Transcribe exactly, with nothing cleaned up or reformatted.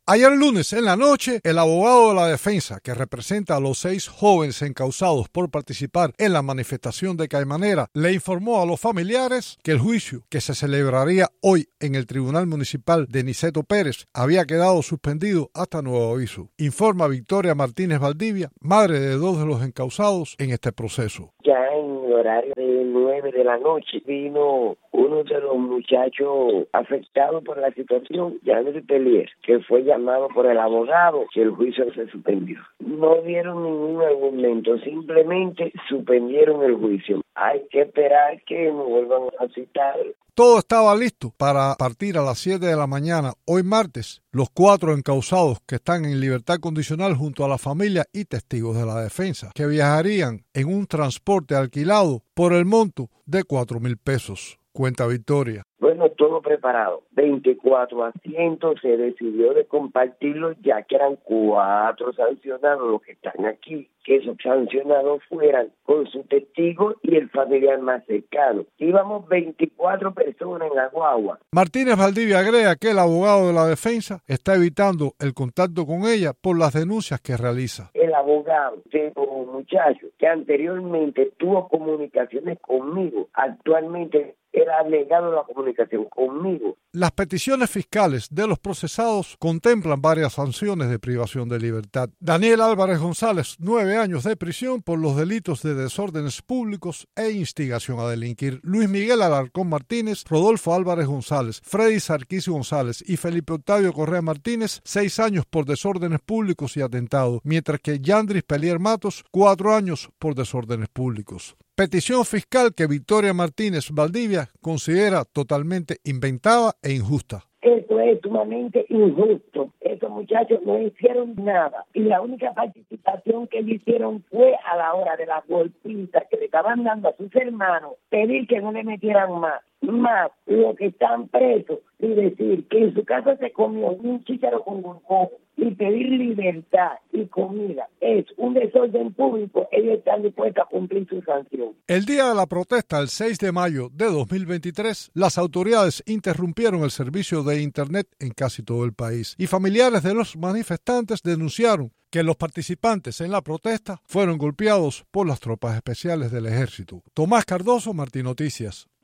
Ayer lunes en la noche, el abogado de la defensa, que representa a los seis jóvenes encausados por participar en la manifestación de Caimanera, le informó a los familiares que el juicio, que se celebraría hoy en el Tribunal Municipal de Niceto Pérez, había quedado suspendido hasta nuevo aviso. Informa Victoria Martínez Valdivia, madre de dos de los encausados en este proceso. Ya en el horario de nueve de la noche vino uno de los muchachos afectados por la situación, Yandris Pelier, que fue llamado por el abogado que el juicio se suspendió. No dieron ningún argumento, simplemente suspendieron el juicio. Hay que esperar que nos vuelvan a citar. Todo estaba listo para partir a las siete de la mañana, hoy martes, los cuatro encausados que están en libertad condicional junto a la familia y testigos de la defensa, que viajarían en un transporte alquilado por el monto de cuatro mil pesos. Cuenta Victoria. Bueno, todo preparado. veinticuatro asientos, se decidió de compartirlos ya que eran cuatro sancionados los que están aquí, que esos sancionados fueran con su testigo y el familiar más cercano. Íbamos veinticuatro personas en la guagua. Martínez Valdivia agrega que el abogado de la defensa está evitando el contacto con ella por las denuncias que realiza. El abogado de un muchacho que anteriormente tuvo comunicaciones conmigo, actualmente era negado la comunicación conmigo. Las peticiones fiscales de los procesados contemplan varias sanciones de privación de libertad. Daniel Álvarez González, nueve años de prisión por los delitos de desórdenes públicos e instigación a delinquir. Luis Miguel Alarcón Martínez, Rodolfo Álvarez González, Freddy Sarkis González y Felipe Octavio Correa Martínez, seis años por desórdenes públicos y atentado, mientras que Yandris Pelier Matos, cuatro años por desórdenes públicos. Petición fiscal que Victoria Martínez Valdivia considera totalmente inventada e injusta. Eso es sumamente injusto. Estos muchachos no hicieron nada. Y la única participación que ellos hicieron fue a la hora de la golpiza que le estaban dando a sus hermanos, pedir que no le metieran más. Más los que están presos y decir que en su casa se comió un chícharo con gorgojo y pedir libertad y comida es un desorden público, ellos están dispuestos a cumplir su sanción. El día de la protesta, el seis de mayo de dos mil veintitrés, las autoridades interrumpieron el servicio de Internet en casi todo el país y familiares de los manifestantes denunciaron que los participantes en la protesta fueron golpeados por las tropas especiales del ejército. Tomás Cardoso, Martín Noticias.